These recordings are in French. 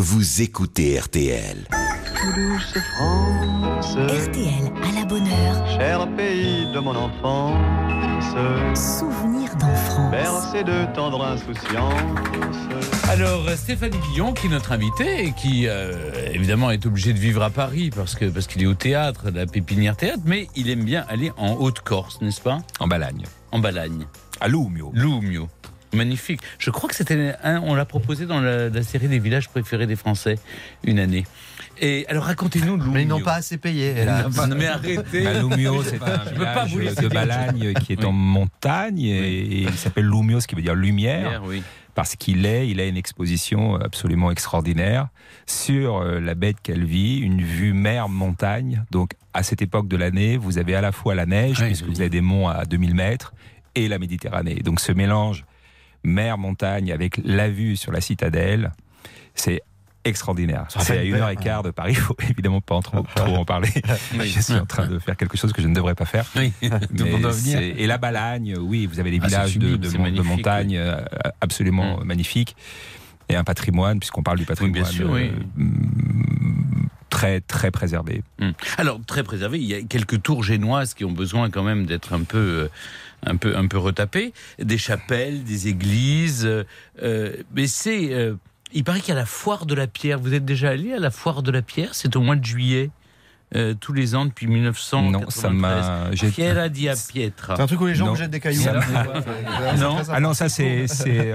Vous écoutez RTL. Douce France, RTL à la bonne heure. cher pays de mon enfance, Souvenir d'enfance. bercé de tendre insouciance. Alors, Stéphanie Guillon, qui est notre invitée et qui, évidemment, est obligé de vivre à Paris parce qu'il est au théâtre, la Pépinière Théâtre, mais il aime bien aller en Haute-Corse, n'est-ce pas ? En Balagne. En Balagne. À Loumio. Loumio. Magnifique. Je crois que c'était on l'a proposé dans la série des villages préférés des Français, une année. Et alors, racontez-nous Loumio. Mais ils n'ont pas assez payé. Hélas. Non, mais arrêtez. Loumio, c'est un Je peux pas vous village laisser de dire. Balagne qui est en montagne et il s'appelle Loumio, ce qui veut dire lumière. Oui. Parce qu'il a une exposition absolument extraordinaire sur la baie de Calvi, une vue mer-montagne. Donc, à cette époque de l'année, vous avez à la fois la neige, Oui, puisque oui. vous avez des monts à 2000 mètres, et la Méditerranée. Donc, ce mélange mer-montagne avec la vue sur la citadelle, c'est extraordinaire. C'est à 1h15 de Paris, il ne faut évidemment pas trop en parler. Oui. Je suis en train de faire quelque chose que je ne devrais pas faire. Oui. Tout le monde doit venir. Et la Balagne, oui, vous avez des Ah, c'est villages sublime, de c'est magnifique, montagne absolument magnifiques. Et un patrimoine, puisqu'on parle du patrimoine, bien sûr, oui. très, très préservé. Alors, très préservé, il y a quelques tours génoises qui ont besoin quand même d'être un peu retapées. Des chapelles, des églises. Mais c'est... il paraît qu'il y a la foire de la pierre. Vous êtes déjà allé à la foire de la pierre ? C'est au mois de juillet. Tous les ans depuis 1993. Non, ça m'a... Fiera di a Pietra. C'est un truc où les gens Non. vous jettent des cailloux. Ça Non. Ah non, ça c'est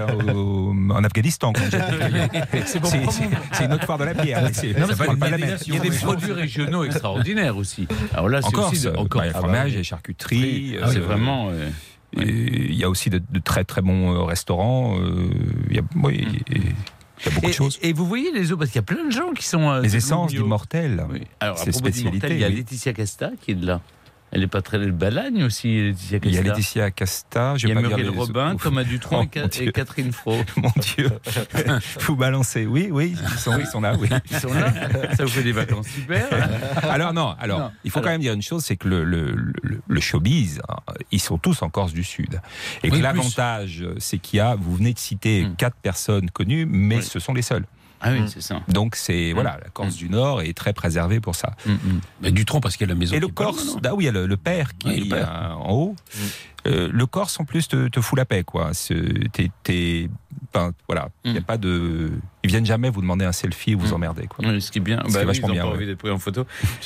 en Afghanistan. C'est une autre foire de la pierre. Ça parle pas de la même. Il y a des produits régionaux extraordinaires aussi. Alors là, c'est Encore, aussi il y a fromage, il y a charcuterie. C'est vraiment. Il y a aussi de très très bons restaurants. Il y a beaucoup de choses. Et vous voyez les eaux, parce qu'il y a plein de gens qui sont. Les de essences Loumio. d'immortels. Oui. Alors, à C'est propos spécialité, d'Immortel, il y a oui. Laetitia Casta qui est de là. Elle n'est pas très. Balagne aussi, Laetitia Casta. Il y a Laetitia Casta. Il y a Muriel Robin, Thomas Dutronc et Catherine Fro. Mon Dieu, vous balancez. Oui, ils sont là. Oui. Ils sont là. Ça vous fait des vacances super. Alors, il faut quand même dire une chose, c'est que le showbiz, ils sont tous en Corse du Sud. Et que Oui, l'avantage, c'est vous venez de citer 4 personnes connues, mais Oui. ce sont les seuls. Ah oui, c'est ça. Donc la Corse du Nord est très préservée pour ça. Mais Dutronc, parce qu'il y a la maison. Et le qui est pas loin, Corse, non il y a le père qui Oui, le est père. en haut. Le Corse, en plus, te fout la paix, quoi. Il y a pas de... Ils viennent jamais vous demander un selfie ou vous emmerder, quoi. Oui, ce qui est bien. Ce qui est vachement ils ont bien, pas ouais. envie d'être pris en photo.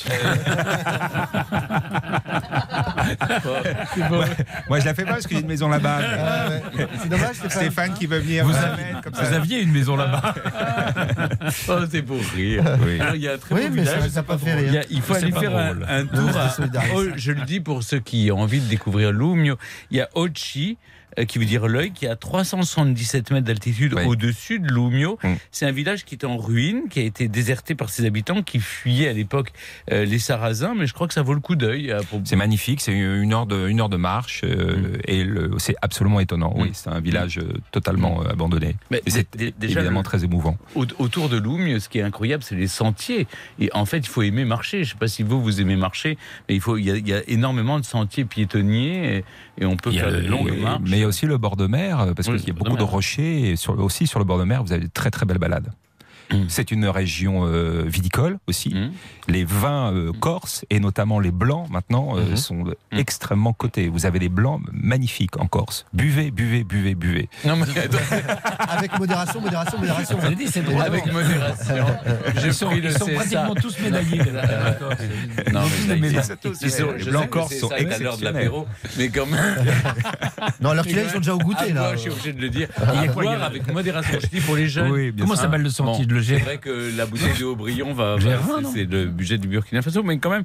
Moi, je la fais pas parce qu'il y a une maison là-bas. C'est dommage, Stéphane qui veut venir. Vous aviez une maison là-bas. Oh, c'est pour rire. Oui. Alors, il y a un très Oui, beau mais village. ça n'a pas fait rire. Il faut C'est aller pas faire drôle. un tour à... Oh, je le dis pour ceux qui ont envie de découvrir Loumio. Il y a Ochi, qui veut dire l'œil, qui a 377 mètres d'altitude Oui. au-dessus de Loumio. Mm. C'est un village qui est en ruine, qui a été déserté par ses habitants, qui fuyaient à l'époque les Sarrasins, mais je crois que ça vaut le coup d'œil. C'est magnifique, c'est une heure de marche et c'est absolument étonnant. Oui, c'est un village totalement abandonné. Mais Et c'est déjà, évidemment très émouvant. Autour de Loumio, ce qui est incroyable, c'est les sentiers. Et en fait, il faut aimer marcher. Je ne sais pas si vous aimez marcher, mais il y a énormément de sentiers piétonniers et on peut faire de longues marches. Mais il y a aussi le bord de mer, parce Oui, qu'il y a le bord beaucoup de de mer. rochers, et aussi sur le bord de mer, vous avez de très très belles balades. C'est une région viticole aussi. Les vins corses, et notamment les blancs, maintenant, sont extrêmement cotés. Vous avez des blancs magnifiques en Corse. Buvez. Non, mais Avec modération. Vous avez dit, c'est drôle. avec modération. Ils sont pratiquement tous médaillés. Non, mais Les je blancs sais que corses c'est sont ça, à l'heure de exceptionnels. l'apéro, mais quand même. Non, alors qu'ils sont déjà au goûter, là. Je suis obligé de le dire. À boire avec modération. Je dis pour les jeunes. Oui, bien Comment sûr. s'appelle le sentier de C'est Leger? vrai que la bouteille de Haut-Brion Gervin, non c'est le budget du Burkina Faso, mais quand même,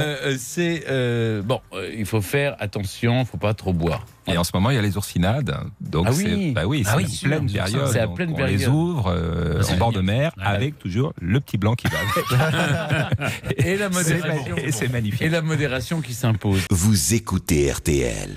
il faut faire attention, il ne faut pas trop boire. Et en ce moment, il y a les oursinades. Donc, Ah oui. c'est oui, la sûr, pleine c'est ça. période. C'est la Donc, pleine on période. les ouvre en bord de mer avec toujours le petit blanc qui va avec. Et la modération. Et c'est magnifique. Et la modération qui s'impose. Vous écoutez RTL.